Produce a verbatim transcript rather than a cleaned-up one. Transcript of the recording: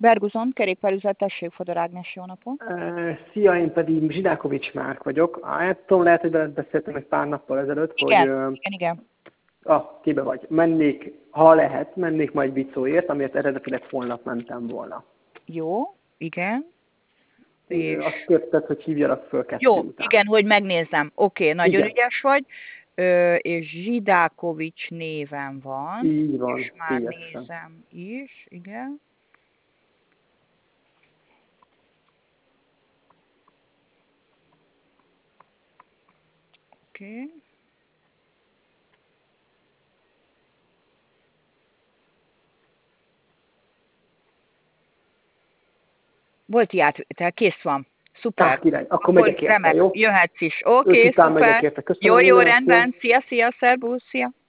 Berguzon, kerékpárüzlet, tessék, Fodor Ágnes, jó napot. Uh, Szia, én pedig Zsidákovics Márk vagyok. Hát tudom, lehet, hogy veled beszéltem egy pár nappal ezelőtt, Igen, hogy... Uh, igen, igen. Ah, kibe vagy. Mennék, ha lehet, mennék majd Vicóért, amiért eredetileg holnap mentem volna. Jó, igen. És... Azt És... kérted, hogy hívjalak föl kettő Jó, után. igen, hogy megnézzem. Oké, okay, nagyon Igen. ügyes vagy. Ö, és Zsidákovics néven van. Így van, És már teljesen. nézem is, igen. Oké. Okay. Volt átvitel, kész van. Szuper. Hát király, akkor, Akkor megyek érte, remek, jó? jöhetsz is. Oké, Öt okay, után megyek szuper. érte. Köszönöm Jó, jó, mindenet, rendben. Szia, szia, szervusz, szia.